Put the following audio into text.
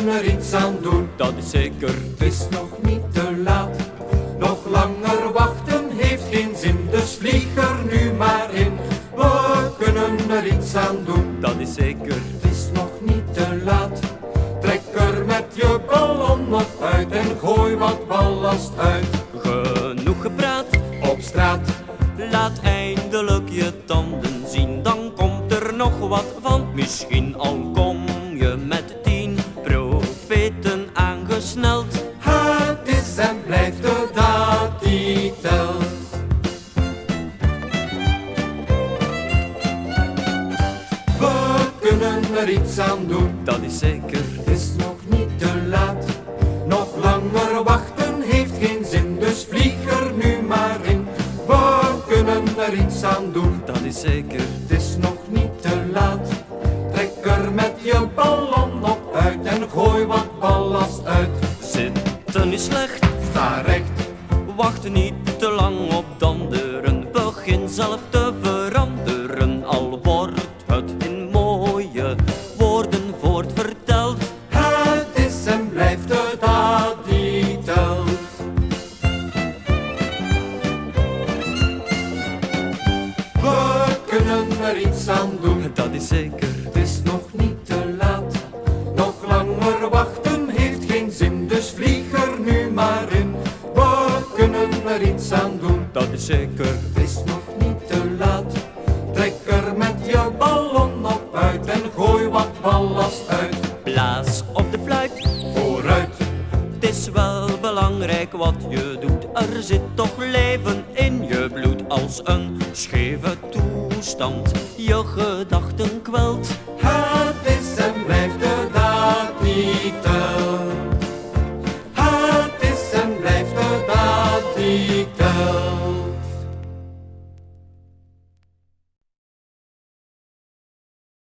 kunnen er iets aan doen, dat is zeker. het is nog niet te laat. Nog langer wachten heeft geen zin, dus vlieg er nu maar in. We kunnen er iets aan doen, Dat is zeker. het is nog niet te laat. Trek er met je ballon op uit en gooi wat ballast uit. Genoeg gepraat, Op straat, laat eindelijk je tanden zien. Dan komt er nog wat van, misschien al kom je met 10 profeten aangesneld. het is en blijft de daad die telt. We kunnen er iets aan doen, Dat is zeker. het is nog niet te laat. Nog langer wachten heeft geen zin, dus vlieg er nu maar in. We kunnen er iets aan doen, Dat is zeker. het is nog niet te laat. Trek er met je ballon op uit en gooi wat ballast uit. Zitten is slecht, Sta recht, wacht niet te lang op danderen. Begin zelf te veranderen, al wordt het in mooie woorden voortverteld. het is en blijft de daad die telt. We kunnen er iets aan doen, Dat is zeker. het is nog niet te laat. Nog langer wachten heeft geen zin, dus vlieg er nu maar in. We kunnen er iets aan doen, Dat is zeker. het is nog niet te laat. Trek er met je ballon op uit en gooi wat ballast uit. Blaas op de fluit, Vooruit, het is wel belangrijk wat je doet. Er zit toch leven in je bloed. Als een scheve toestand je gedachten kwelt. het is en blijft de daad die telt. Het is en blijft de daad die telt.